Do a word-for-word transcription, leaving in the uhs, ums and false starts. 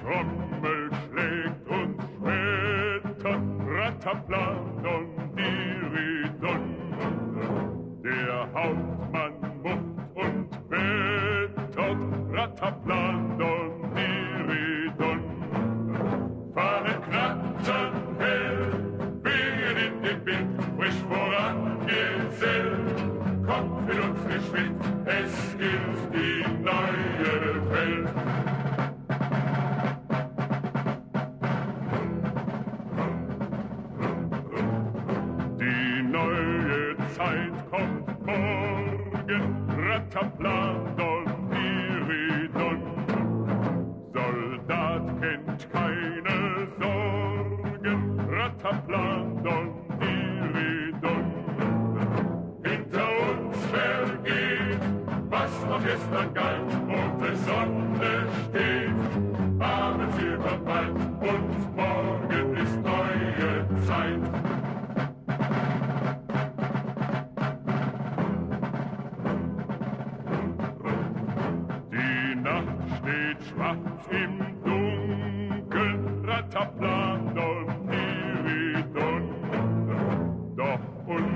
Trommel schlägt und schmettert, Rataplan und Diridon. Der Hauptmann murrt und wettert, Rataplan und Diridon. Fahnen knattern hell, wehen in den Wind, frisch vorangesellt. Kommt mit uns geschwind, es gilt die neue Welt. Die neue Zeit kommt morgen, Rataplan und Diridon. Soldat kennt keine Sorgen, Rataplan und Diridon. Hinter uns vergeht, was noch gestern galt, rote Sonne steht, abends über Wald und morgen ist neue Zeit. Die Nacht steht schwarz im Dunkeln, Rataplan und Diridon. Doch uns